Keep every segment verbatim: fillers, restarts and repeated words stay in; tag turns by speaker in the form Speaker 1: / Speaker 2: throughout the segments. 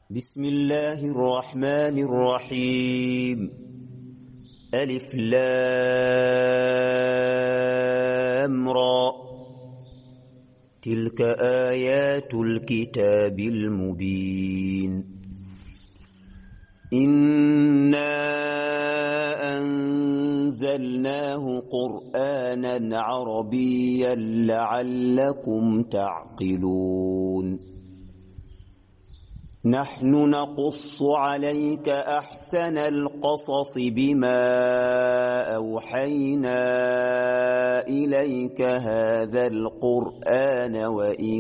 Speaker 1: بسم الله الرحمن الرحيم. ألف لام را. تلك آيات الكتاب المبين. إنا أنزلناه قرآنا عربيا لعلكم تعقلون. نحن نقص عليك أحسن القصص بما أوحينا إليك هذا القرآن وإن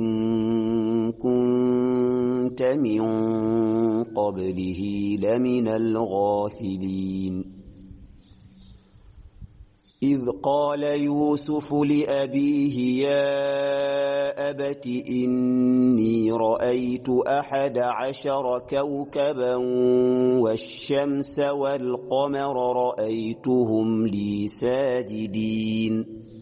Speaker 1: كنت من قبله لمن الغافلين. إذ قال يوسف لأبيه يا أبت إني رأيت أحد عشر كوكبا والشمس والقمر رأيتهم لي ساجدين.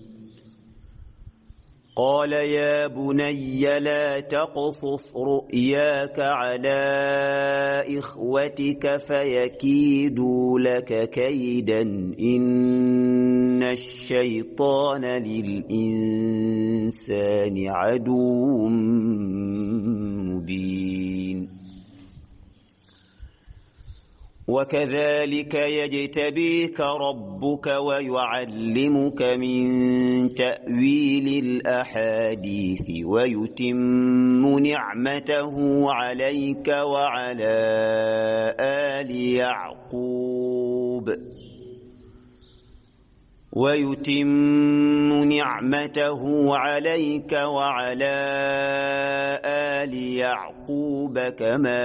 Speaker 1: قال يا بني لا تقصص رؤياك على إخوتك فيكيدوا لك كيدا إن الشيطان للإنسان عدو مبين. وكذلك يجتبيك ربك ويعلمك من تأويل الأحاديث ويتم نعمته عليك وعلى آل يعقوب ويتم نعمته عليك وعلى آل يعقوب كما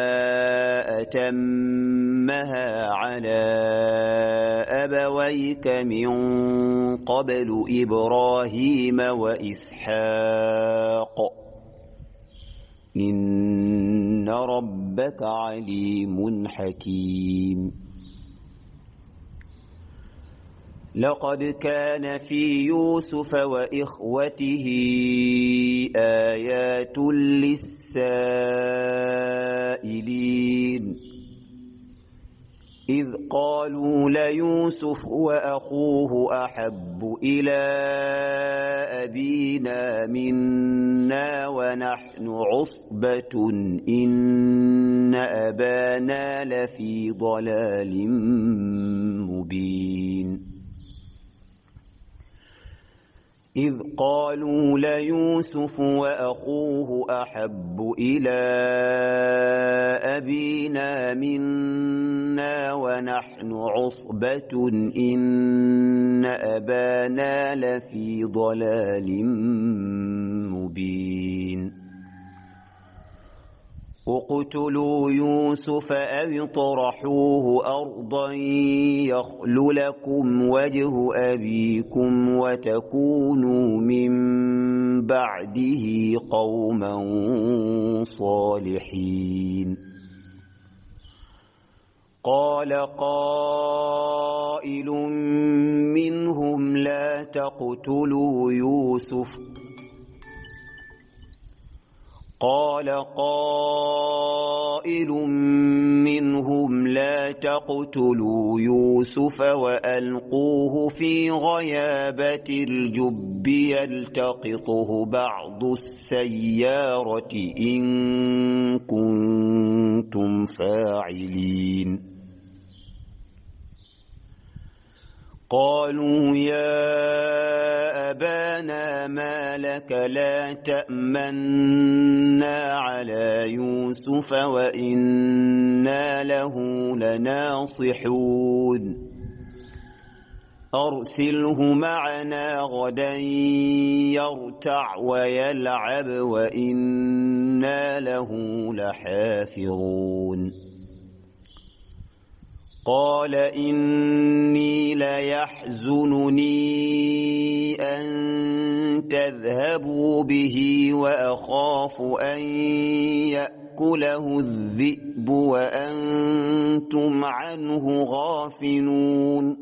Speaker 1: أتمها على أبويك من قبل إبراهيم وإسحاق إن ربك عليم حكيم. لقد كان في يوسف وإخوته آيات للسائلين إذ قالوا ليوسف وأخوه أحب إلى أبينا منا ونحن عصبة إن أبانا لفي ضلال مبين. إذ قالوا ليوسف وأخوه أحب إلى أبينا منا ونحن عصبة إن أبانا لفي ضلال مبين. اقتلوا يوسف أو اطرحوه أرضا يخل لكم وجه أبيكم وتكونوا من بعده قوما صالحين. قال قائل منهم لا تقتلوا يوسف قال قائل منهم لا تقتلوا يوسف وألقوه في غيابة الجب يلتقطه بعض السيارة إن كنتم فاعلين. قالوا يا أبانا ما لك لا تأمنا على يوسف وإنا له لناصحون أرسله معنا غدا يرتع ويلعب وإنا له لحافظون. قال إني ليحزنني أن تذهبوا به وأخاف أن يأكله الذئب وأنتم عنه غافلون.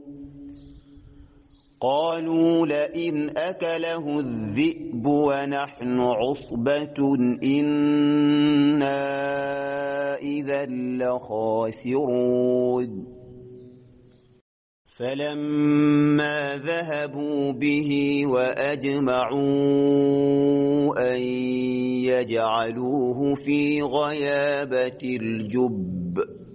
Speaker 1: قالوا لئن أكله الذئب ونحن عصبة إنا إذا لخاسرون فلما ذهبوا به وأجمعوا أن يجعلوه في غيابة الجب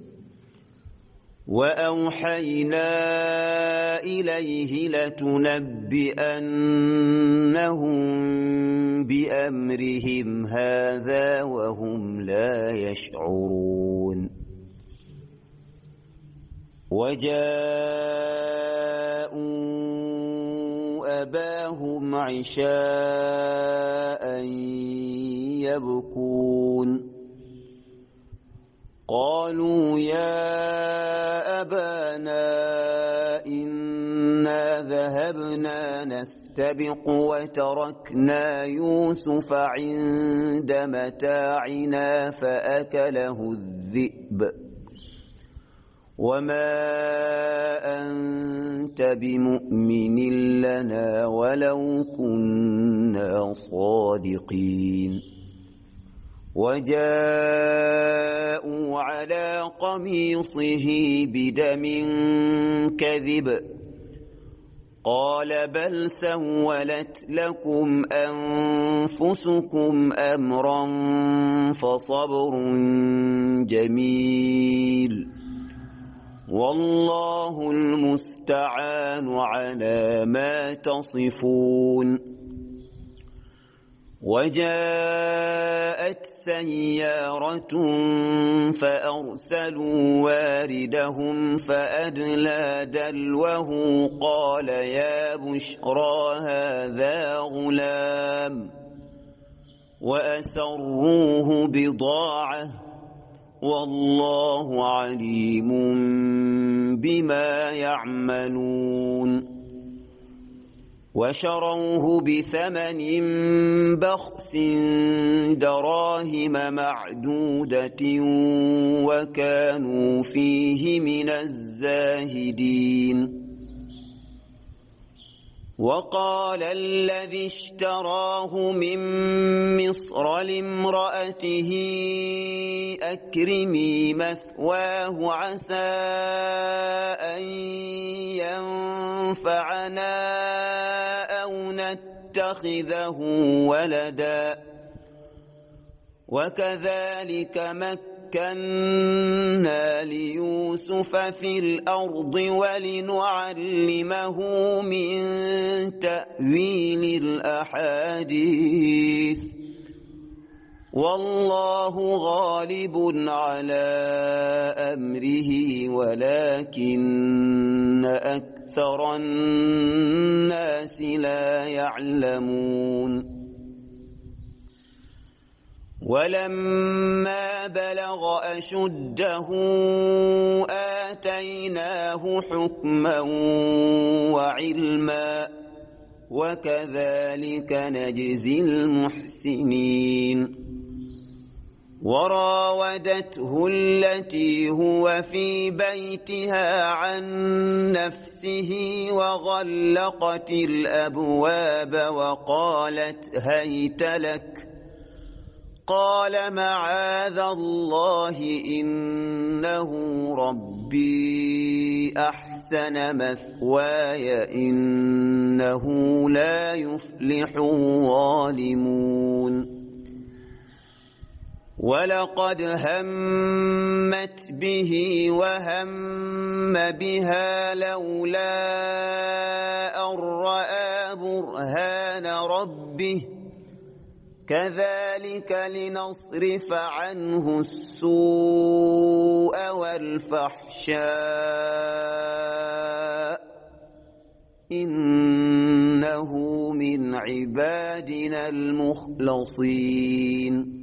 Speaker 1: وأوحينا إليه لتنبئنهم بأمرهم هذا وهم لا يشعرون وجاءوا أباهم عشاء يبكون قالوا يا أبانا إنا ذهبنا نستبق وتركنا يوسف عند متاعنا فأكله الذئب وما أنت بمؤمن لنا ولو كنا صادقين وجاءوا على قميصه بدم كذب قال بل سولت لكم أنفسكم أمرا فصبر جميل والله المستعان على ما تصفون وجاءت سيارة فأرسلوا واردهم فأدلى دلوه قال يا بشرى هذا غلام وأسروه بضاعة والله عليم بما يعملون وشروه بثمن بخس دراهم معدودة وكانوا فيه من الزاهدين وقال الذي اشتراه من مصر لامرأته أكرمي مثواه عسى أن ينفعنا أو نتخذه ولدا وكذلك مكنا ليوسف في الأرض ولنعلمه من تأويل الأحاديث والله غالب على أمره ولكن أكثر الناس لا يعلمون ولما بلغ أشده آتيناه حكما وعلما وكذلك نجزي المحسنين وراودته التي هو في بيتها عن نفسه وغلقت الأبواب وقالت هيت لك قال معاذ الله إنه ربي أحسن مثواي إنه لا يفلح الظالمون ولقد همت به وهم بها لولا أن رأى برهان ربه كذلك لنصرف عنه السوء والفحشاء إنه من عبادنا المخلصين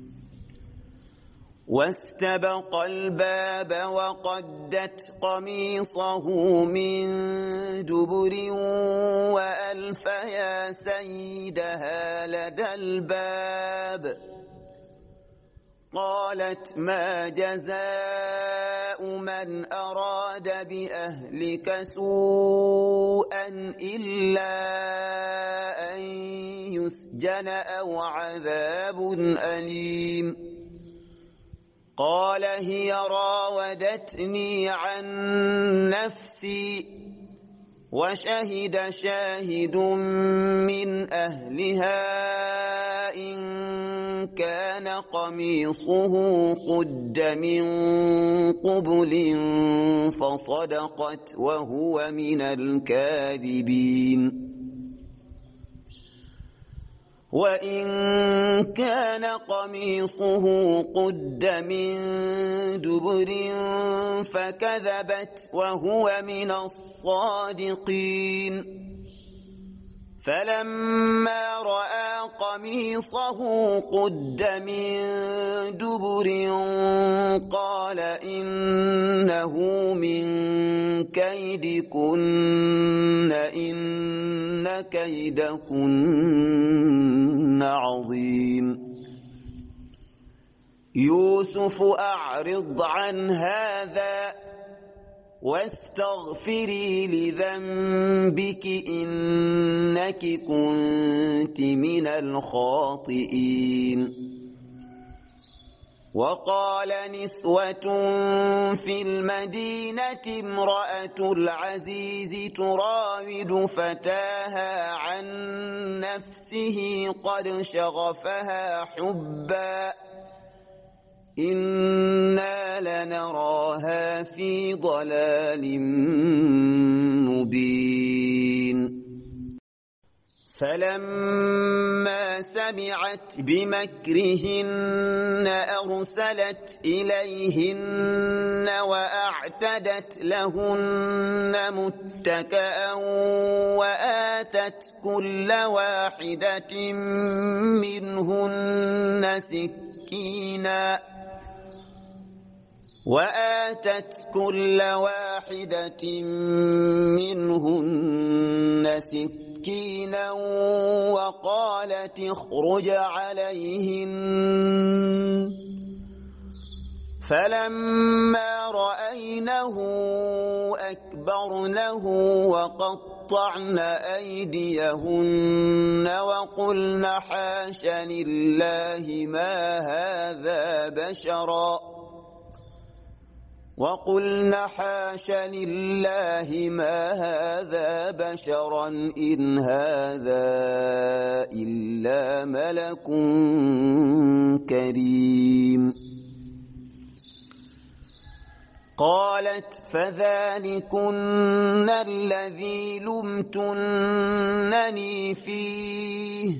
Speaker 1: واستبق الباب وقدت قميصه من دبر وألف يا سيدها لدى الباب قالت ما جزاء من أراد بأهلك سوءا إلا أن يسجن أو عذاب أليم قال هي راودتني عن نفسي وشهد شاهد من أهلها إن كان قميصه قد من قبل فصدقت وهو من الكاذبين وإن كان قميصه قد من دبر فكذبت وهو من الصادقين فلما رأى قميصه قد من دبر قال إنه من كيدكن إن كيدكن عظيم يوسف أعرض عن هذا واستغفري لذنبك إنك كنت من الخاطئين وقال نسوة في المدينة امرأة العزيز تراود فتاها عن نفسه قد شغفها حبا إنا لنراها في ضلال مبين فلما سمعت بمكرهن أرسلت إليهن وأعتدت لهن متكأ وآتت كل واحدة منهن سكينا وآتت كل واحدة منهن سكينا وقالت اخرج عليهن فلما رأينه أكبرنه وقطعن أيديهن وقلن حاش لله ما هذا بشرا وقلن حاش لله ما هذا بشرا إن هذا إلا ملك كريم قالت فذلكن الذي لمتنني فيه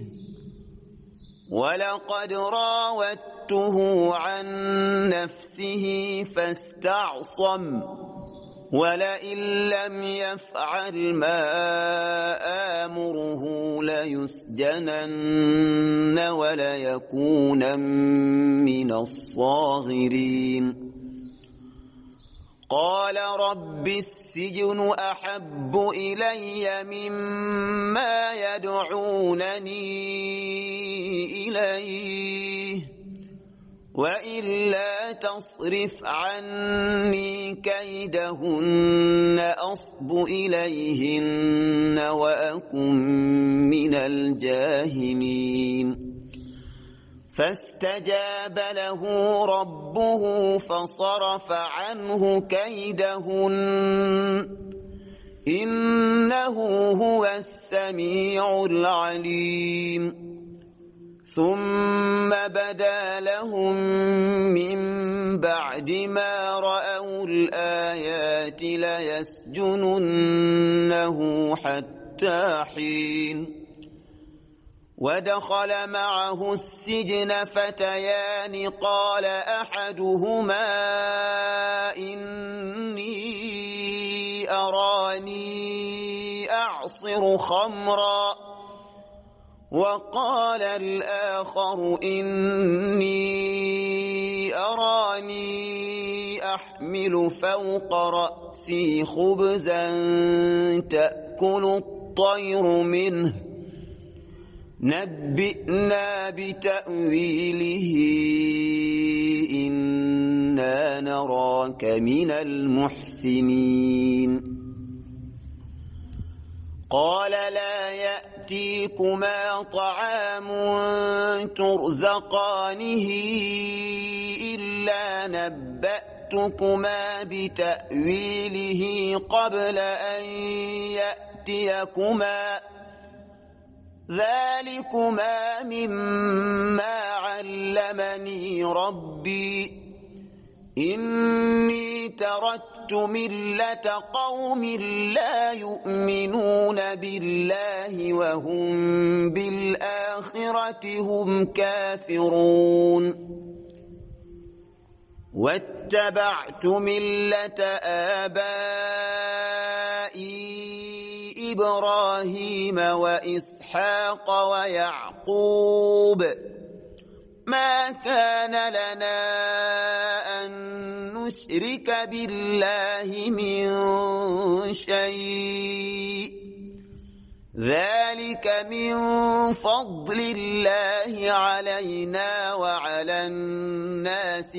Speaker 1: ولقد راودته عن نفسه فاستعصم ولئن لم يفعل ما آمره ليسجنن وليكون من الصاغرين قال رب السجن أحب إلي مما يدعونني إليه وإلا تصرف عني كيدهن أصب إليهن وأكن من الجاهلين فاستجاب له ربه فصرف عنه كيدهن إنه هو السميع العليم ثم بدا لهم من بعد ما رأوا الآيات ليسجننه حتى حين ودخل معه السجن فتيان قال أحدهما إني أراني أعصر خمرا وقال الآخر إني أراني أحمل فوق رأسي خبزا تأكل الطير منه نبئنا بتأويله إنا نراك من المحسنين قال لا يأتيكما طعام ترزقانه إلا نبأتكما بتأويله قبل أن يأتيكما ذلكما مما علمني ربي إني تركت ملة قوم لا يؤمنون بالله وهم بالآخرة هم كافرون واتبعت ملة آبائي إبراهيم وإسحاق ويعقوب ما كان لنا أن نشرك بالله من شيء ذلك من فضل الله علينا وعلى الناس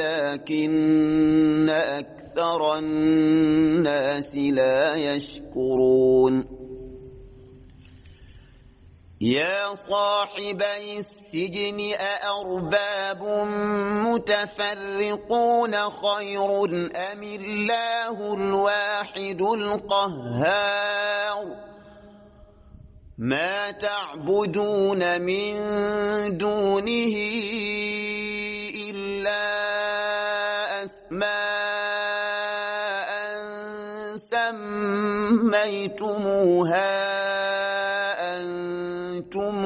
Speaker 1: ولكن أكثر الناس لا يشكرون يا صاحبي السجن أأرباب متفرقون خير أم الله الواحد القهار ما تعبدون من دونه إلا أسماء سميتموها أنتم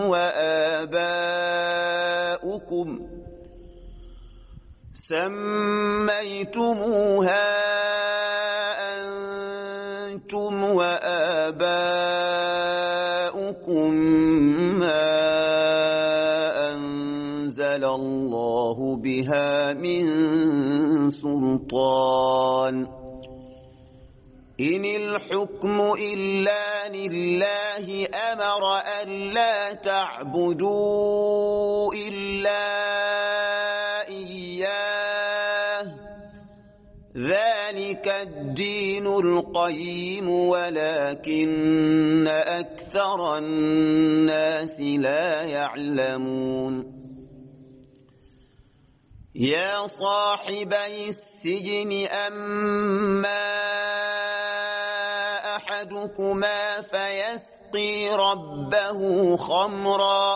Speaker 1: وآباؤكم سميتموها أنتم وآباؤكم ما أنزل الله بها من سلطان إن الحكم إلا لله أمر ألا تعبدوا إلا إياه ذلك الدين القيم ولكن أكثر الناس لا يعلمون يا صاحبي السجن أما أحدكما فيسقي ربه خمرا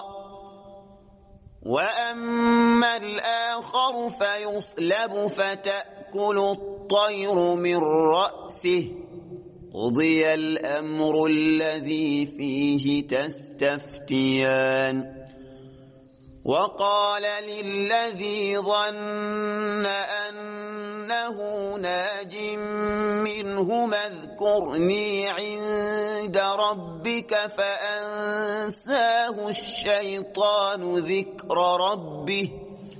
Speaker 1: وأما الآخر فيصلب فتأكل الطير من رأسه قضي الأمر الذي فيه تستفتيان وقال للذي ظن أنه ناج منهما اذكرني عند ربك فأنساه الشيطان ذكر ربه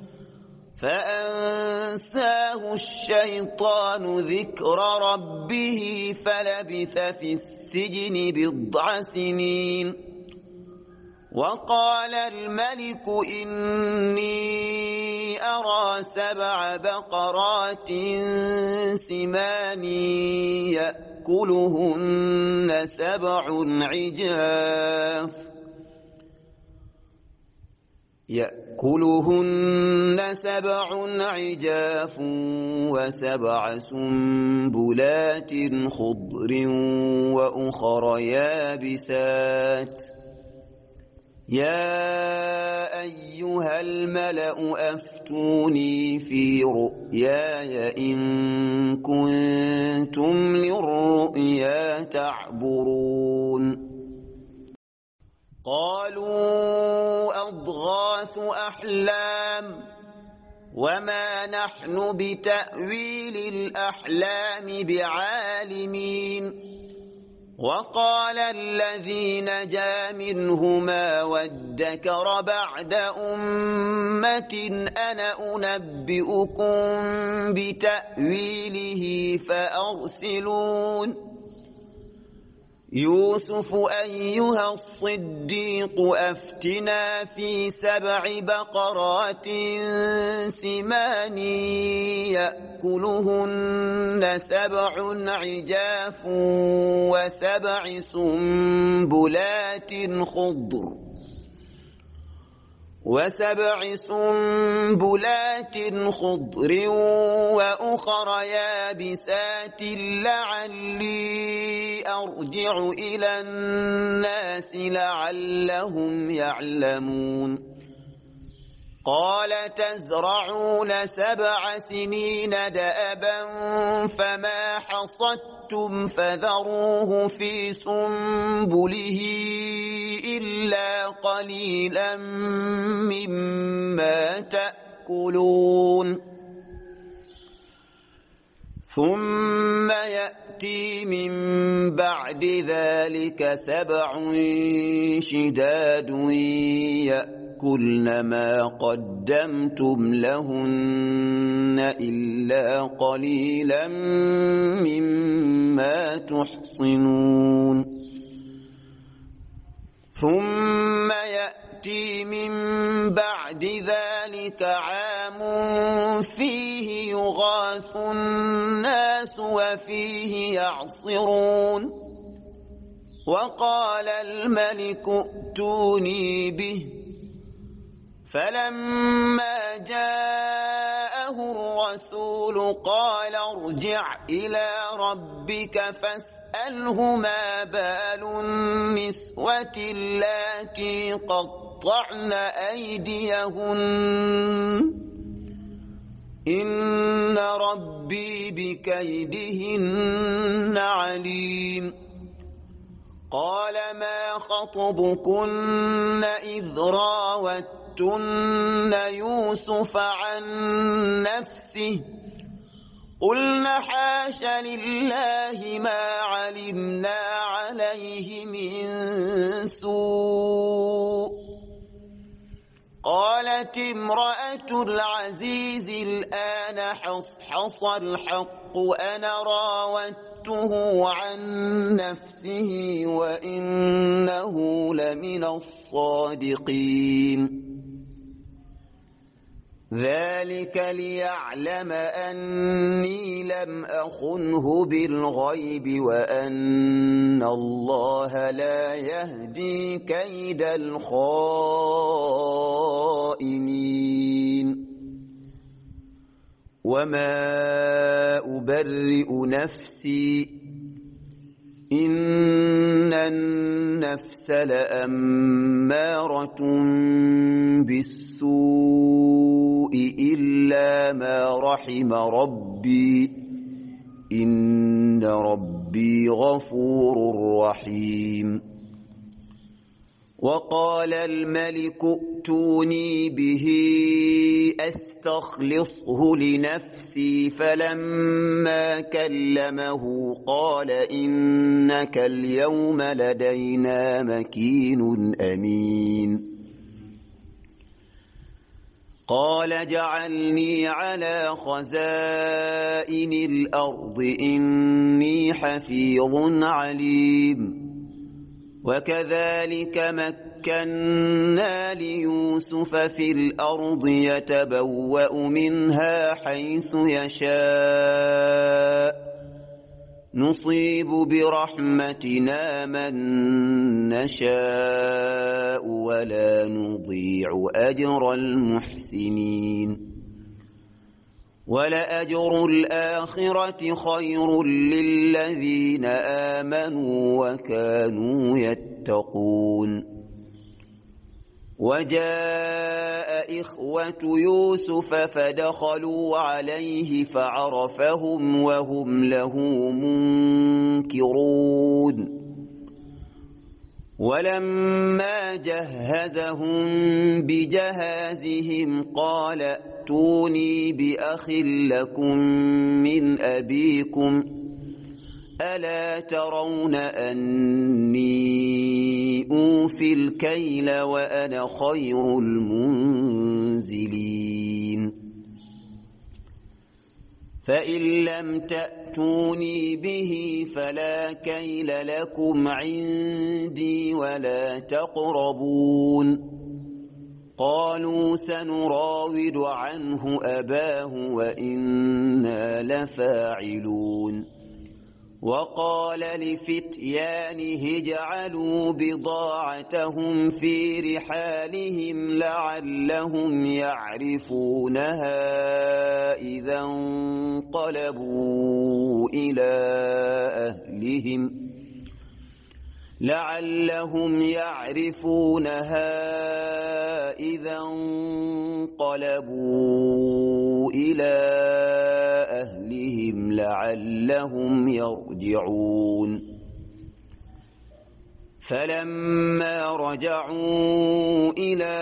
Speaker 1: فأنساه الشيطان ذكر ربه فلبث في السجن بضع سنين وقال الملك إني أرى سبع بقرات سمان يأكلهن سبع عجاف يأكلهن سبع عجاف وسبع سنبلات خضر وأخر يابسات يا أيها الملأ أفتوني في رؤياي إن كنتم للرؤيا تعبرون قالوا أضغاث أحلام وما نحن بتأويل الأحلام بعالمين وقال الذي نجا منهما وادكر بعد أمة أنا أنبئكم بتأويله فأرسلون يوسف أيها الصديق أفتنا في سبع بقرات سمان يأكلهن سبع عجاف وسبع سنبلات خضر وسبع سنبلات خضر وأخر يابسات لعلي أرجع إلى الناس لعلهم يعلمون قال تزرعون سبع سنين دأبا فما حصدتم فذروه في سنبله إلا قليلا مما تأكلون ثم يأتي من بعد ذلك سبع شداد يأكلن ما قدمتم لهن إلا قليلا مما تحصنون ثم يأتي من بعد ذلك عام فيه يغاث الناس وفيه يعصرون وقال الملك ائتوني به فلما جاءه الرسول قال ارجع إلى ربك فاسأله ما بال النسوة اللاتي قطعن أيديهن إن ربي بكيدهن عليم قال ما خطبكن إذ راوتن يوسف عن نفسه قلن حاش لله ما علمنا عليه من سوء قالت امرأة العزيز الآن حصحص الحق أنا راودته عن نفسه وإنه لمن الصادقين ذلك ليعلم أني لم أخنه بالغيب وأن الله لا يهدي كيد الخائنين وما أبرئ نفسي إن النفس لأمارة بالسوء إلا ما رحم ربي إن ربي غفور رحيم وقال الملك ائتوني به أستخلصه لنفسي فلما كلمه قال إنك اليوم لدينا مكين أمين قال اجعلني على خزائن الأرض إني حفيظ عليم وكذلك مكنا ليوسف في الأرض يتبوأ منها حيث يشاء نصيب برحمتنا من نشاء ولا نضيع أجر المحسنين ولأجر الآخرة خير للذين آمنوا وكانوا يتقون وجاء إخوة يوسف فدخلوا عليه فعرفهم وهم له منكرون ولما جهزهم بجهازهم قال ائتوني بأخ لكم من أبيكم ألا ترون أني أوفي الكيل وأنا خير المنزلين فإن لم تأتوني به فلا كيل لكم عندي ولا تقربون قالوا سنراود عنه أباه وإنا لفاعلون وقال لفتيانه اجعلوا بضاعتهم في رحالهم لعلهم يعرفونها إذا انقلبوا إلى أهلهم لعلهم يعرفونها إذا انقلبوا إلى أهلهم لعلهم يرجعون فلما رجعوا إلى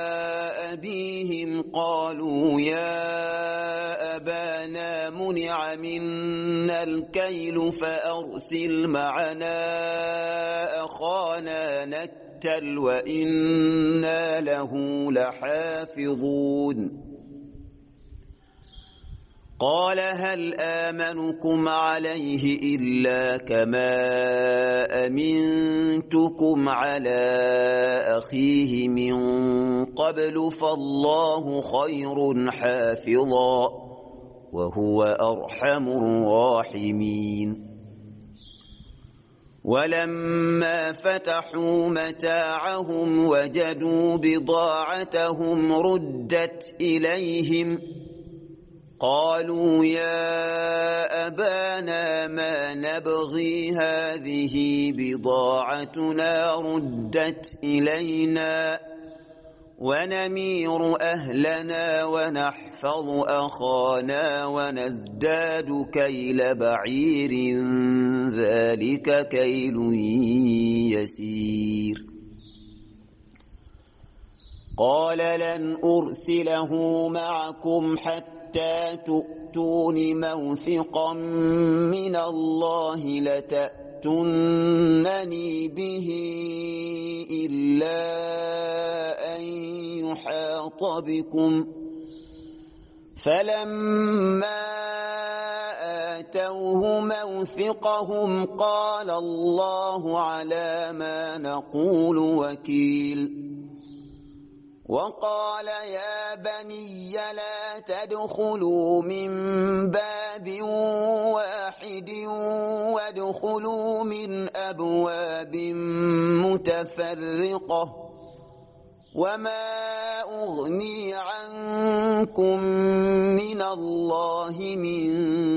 Speaker 1: أبيهم قالوا يا أبانا منع منا الكيل فأرسل معنا أخانا نكتل وإنا له لحافظون قال هل آمنكم عليه إلا كما أمنتكم على أخيه من قبل فالله خير حافظا وهو أرحم الراحمين ولما فتحوا متاعهم وجدوا بضاعتهم ردت إليهم قالوا يا أبانا ما نبغي هذه بضاعتنا ردت إلينا ونمير أهلنا ونحفظ أخانا ونزداد كيل بعير ذلك كيل يسير قال لن أرسله معكم حتى حتى تؤتون موثقا من الله لتأتونني به إلا أن يحاط بكم فلما آتوه موثقهم قال الله على ما نقول وكيل وقال يا بني لا تدخلوا من باب واحد وادخلوا من أبواب متفرقة وما أغني عنكم من الله من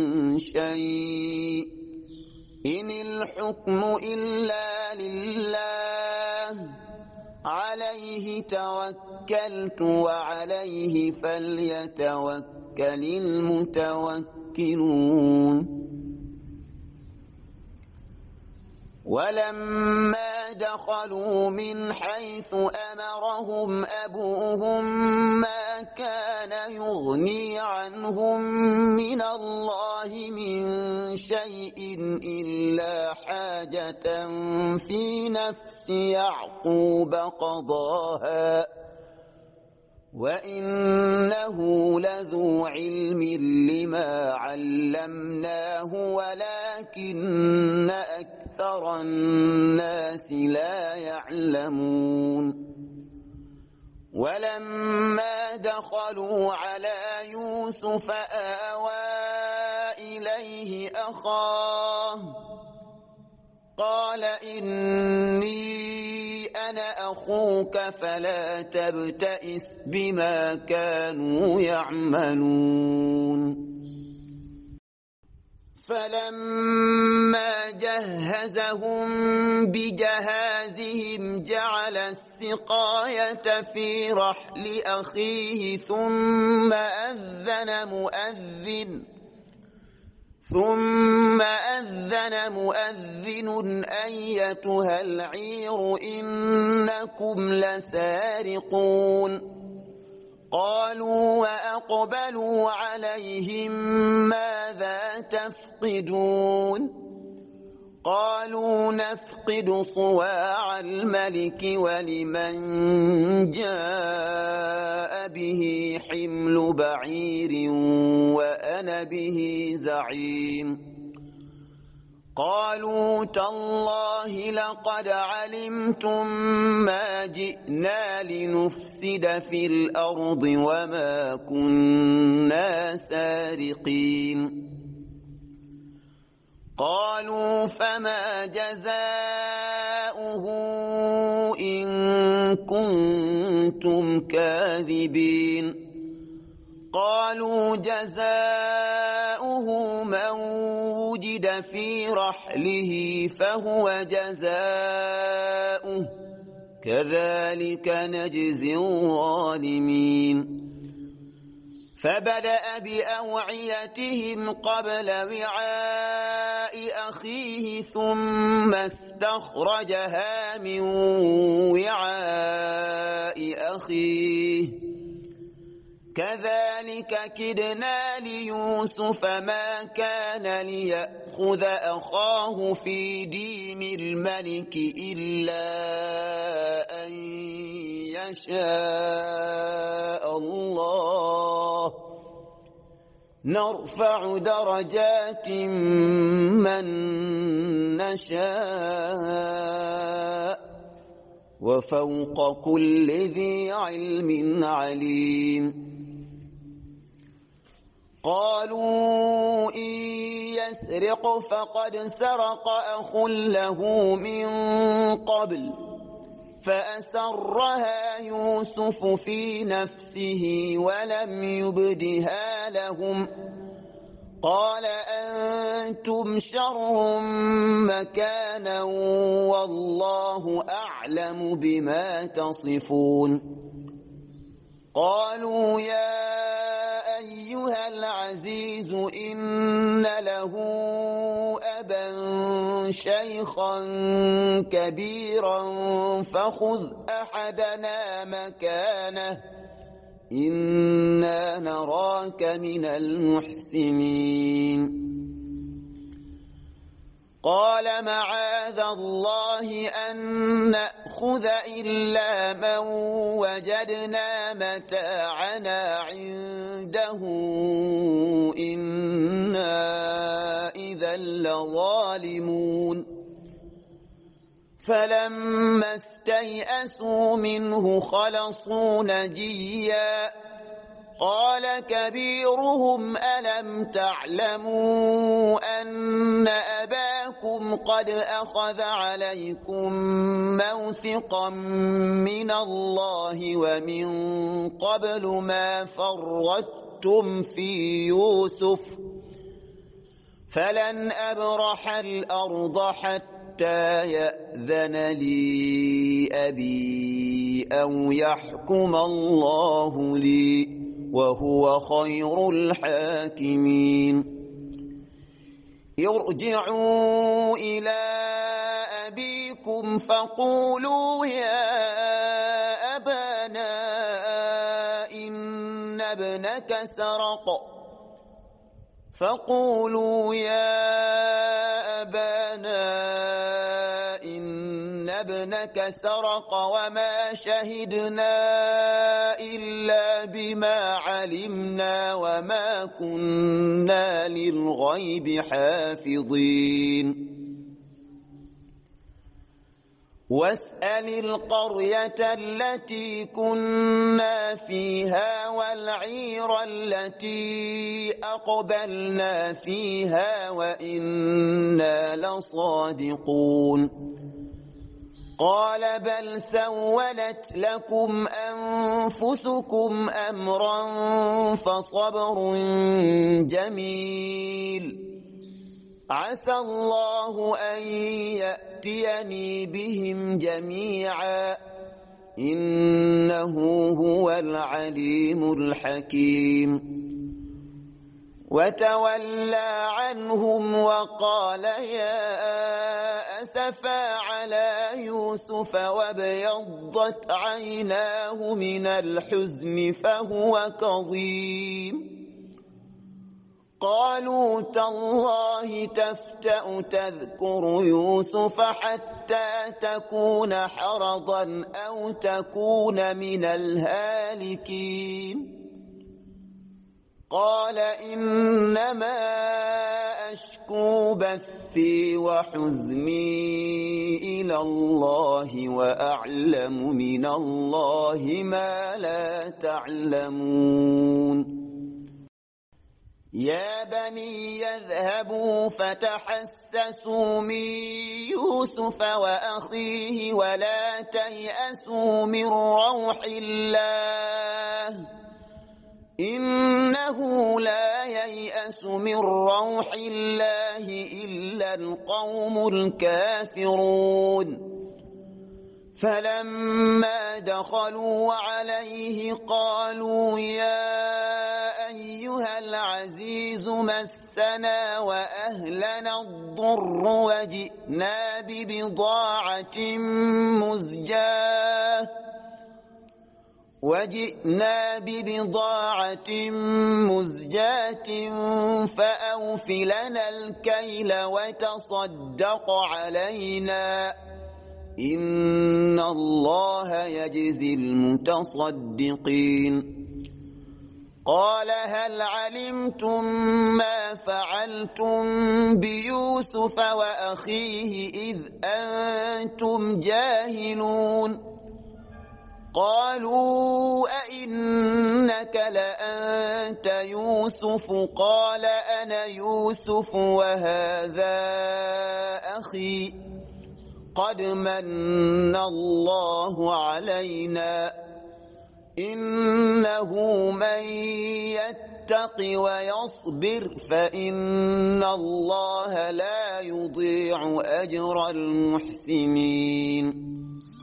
Speaker 1: شيء إن الحكم إلا لله عليه توكلت وعليه فليتوكل المتوكلون ولما دخلوا من حيث أمرهم أبوهم ما كان يغني عنهم من الله من شيء إلا حاجة في نفس يعقوب قضاها وإنه لذو علم لما علمناه ولكن أكثر الناس لا يعلمون ولما دخلوا على يوسف آوى إليه أخاه قال إني أنا أخوك فلا تبتئس بما كانوا يعملون فلما جهزهم بجهازهم جعل السقاية في رحل أخيه ثم أذن مؤذن ثم أذن مؤذن أيتها العير إنكم لسارقون قالوا وأقبلوا عليهم ماذا تفقدون قالوا نفقد صواع الملك ولمن جاء به حمل بعير وأنا به زعيم قالوا تالله لقد علمتم ما جئنا لنفسد في الأرض وما كنا سارقين قالوا فما جزاؤه إن كنتم كاذبين قالوا جزاؤه من وجد في رحله فهو جزاؤه كذلك نجزي الظالمين فبدأ بأوعيتهم قبل وعاء أخيه ثم استخرجها من وعاء أخيه كذلك كدنا ليوسف ما كان ليأخذ أخاه في دين الملك إلا أن يشاء الله نرفع درجات من نشاء وفوق كل ذي علم عليم قالوا إن يسرق فقد سرق أخ له من قبل فأسرها يوسف في نفسه ولم يبدها لهم قال أنتم شر مكانا والله أعلم بما تصفون قالوا يا أيها العزيز إن له أبا شيخا كبيرا فخذ أحدنا مكانه إنا نراك من المحسنين قال معاذ الله أن نأخذ إلا من وجدنا متاعنا عنده إنا إذا لظالمون فلما استيئسوا منه خلصوا نجيا قال كبيرهم ألم تعلموا أن أباكم قد أخذ عليكم موثقا من الله ومن قبل ما فرطتم في يوسف فلن أبرح الأرض حتى يأذن لي أبي أو يحكم الله لي وهو خير الحاكمين ارجعوا إلى أبيكم فقولوا يا أبانا إن ابنك سرق فقولوا يا أبانا إن ابنك سرق وما شهدنا إلا بما علمنا وما كنا للغيب حافظين واسأل القرية التي كنا فيها والعير التي أقبلنا فيها وإنا لصادقون قال بل سولت لكم أنفسكم أمرا فصبر جميل عسى الله أن يأتيني بهم جميعا إنه هو العليم الحكيم وتولى عنهم وقال يا أسفا على يوسف وابيضت عيناه من الحزن فهو كظيم قالوا تالله تفتأ تذكر يوسف حتى تكون حرضا أو تكون من الهالكين قال إنما أشكو بثي وحزني إلى الله وأعلم من الله ما لا تعلمون يا بني يذهبوا فتحسسوا من يوسف وأخيه ولا تيأسوا من روح الله إنه لا ييأس من روح الله إلا القوم الكافرون فلما دخلوا عليه قالوا يا أيها العزيز مسنا وأهلنا الضر وجئنا ببضاعة مزجاة وجئنا ببضاعة مزجاة فأوف لنا الكيل وتصدق علينا إن الله يجزي المتصدقين قال هل علمتم ما فعلتم بيوسف وأخيه إذ أنتم جاهلون قالوا أئنك لأنت يوسف قال أنا يوسف وهذا أخي قد من الله علينا إنه من يتق ويصبر فإن الله لا يضيع أجر المحسنين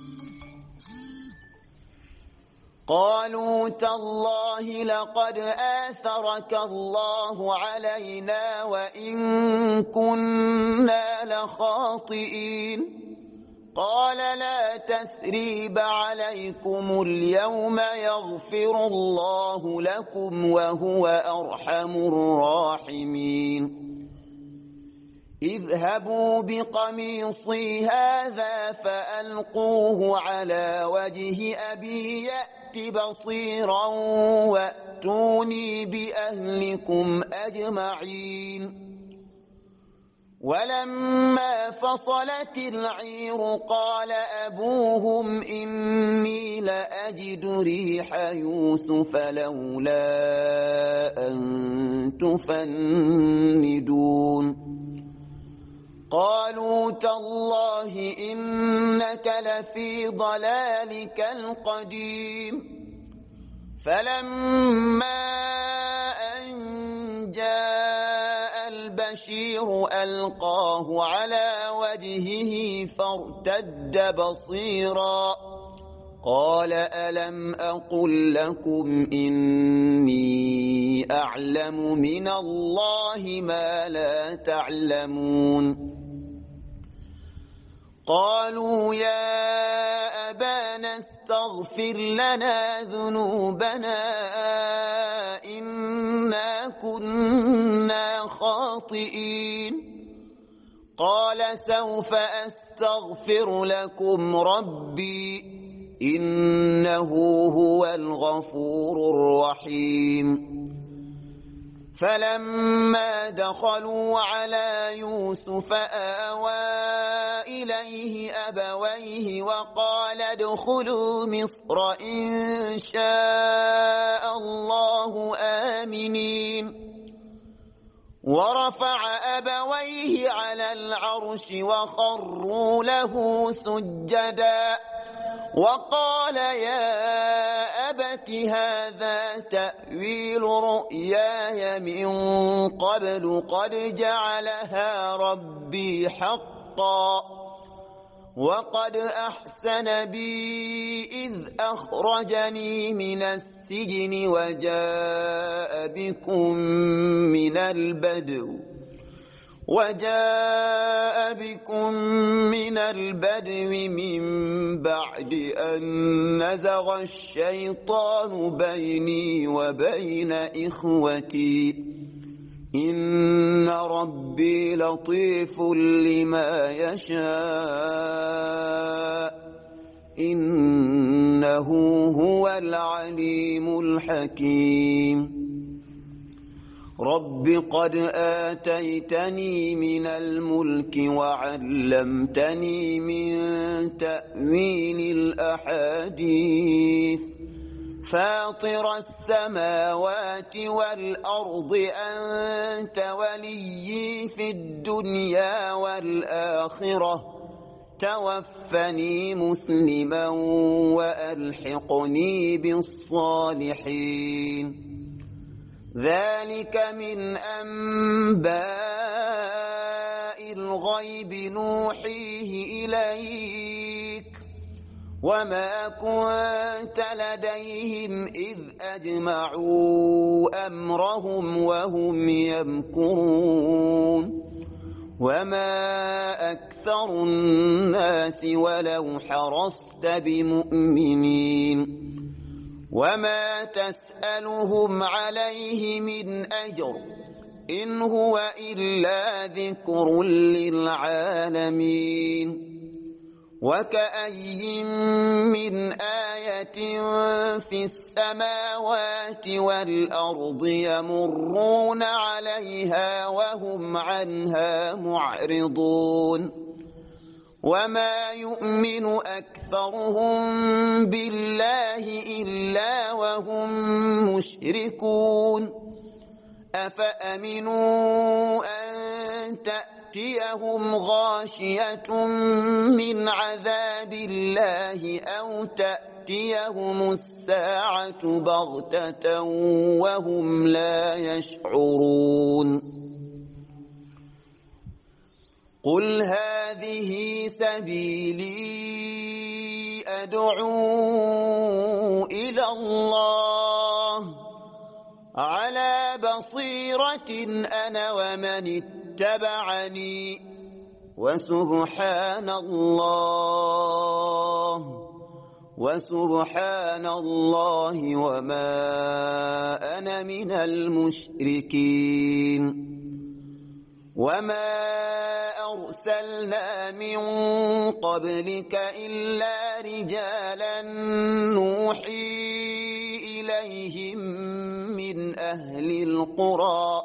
Speaker 1: قالوا تالله لقد آثرك الله علينا وإن كنا لخاطئين قال لا تثريب عليكم اليوم يغفر الله لكم وهو أرحم الراحمين اذهبوا بقميصي هذا فألقوه على وجه أبي يأت بصيرا وأتوني بأهلكم أجمعين ولما فصلت العير قال أبوهم إني لأجد ريح يوسف لولا أن تفندون قالوا تالله إنك لفي ضلالك القديم فلما أن جاء البشير ألقاه على وجهه فارتد بصيرا قال ألم أقل لكم إني أعلم من الله ما لا تعلمون قالوا يا أبانا استغفر لنا ذنوبنا إنا كنا خاطئين قال سوف أستغفر لكم ربي إنه هو الغفور الرحيم فلما دخلوا على يوسف آوى إليه أبويه وقال ادخلوا مصر إن شاء الله آمنين ورفع أبويه على العرش وخروا له سجدا وقال يا أبت هذا تأويل رؤياي من قبل قد جعلها ربي حقا وقد أحسن بي إذ أخرجني من السجن وجاء بكم من البدو وجاء بكم من البدو من بعد أن نزغ الشيطان بيني وبين إخوتي إن ربي لطيف لما يشاء إنه هو العليم الحكيم رب قد آتيتني من الملك وعلمتني من تأويل الأحاديث فاطر السماوات والأرض أنت وليي في الدنيا والآخرة توفني مسلما وألحقني بالصالحين ذلك من أنباء الغيب نوحيه إليك وما كنت لديهم إذ أجمعوا أمرهم وهم يمكرون وما أكثر الناس ولو حرصت بمؤمنين وما تسألهم عليه من أجر إن هو إلا ذكر للعالمين وكأي من آية في السماوات والأرض يمرون عليها وهم عنها معرضون وما يؤمن أكثرهم بالله إلا وهم مشركون أفأمنوا أن تأتيهم غاشية من عذاب الله أو تأتيهم الساعة بغتة وهم لا يشعرون قل هذه سبيلي أدعو إلى الله على بصيرة أنا ومن اتبعني وسبحان الله وسبحان الله وما أنا من المشركين وما أرسلنا من قبلك إلا رجالا نوحي إليهم من أهل القرى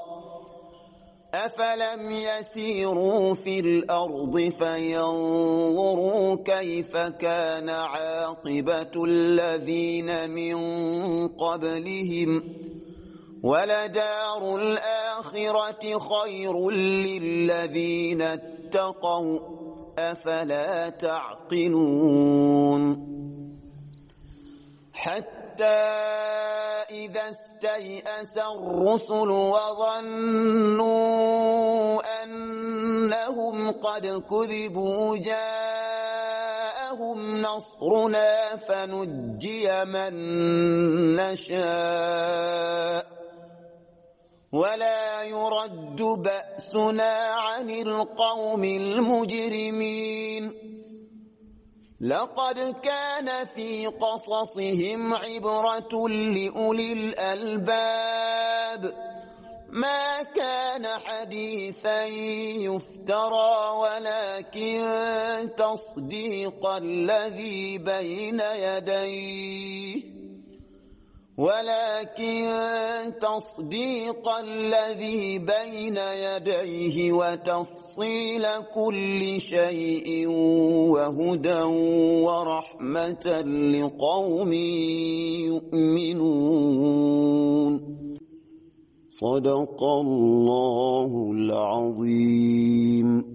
Speaker 1: أفلم يسيروا في الأرض فينظروا كيف كان عاقبة الذين من قبلهم ولدار الآخرة خير للذين اتقوا أفلا تعقلون حتى إذا استيأس الرسل وظنوا أنهم قد كذبوا جاءهم نصرنا فنجي من نشاء ولا يرد بأسنا عن القوم المجرمين لقد كان في قصصهم عبرة لأولي الألباب ما كان حديثا يفترى ولكن تصديق الذي بين يديه ولكن تصديق الذي بين يديه وتفصيل كل شيء وهدى ورحمة لقوم يؤمنون صدق الله العظيم.